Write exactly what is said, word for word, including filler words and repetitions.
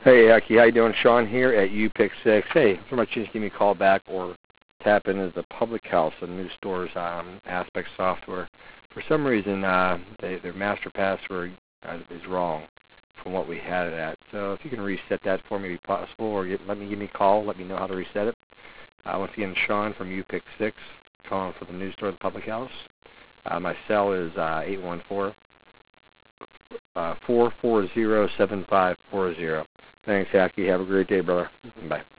Hey, Aki, how you doing? Sean here at U Pick six. Hey, so much just give me a call back or tap into the Public House and New Stores um, Aspect software. For some reason, uh, they, their master password uh, is wrong from what we had it at. So if you can reset that for me, if possible, or get, let me give me a call, let me know how to reset it. Uh, once again, Sean from U Pick six, calling for the New Store, the Public House. Uh, my cell is uh, eight one four, four four zero, seven five four zero. Thanks, Aki. Have a great day, brother. Bye.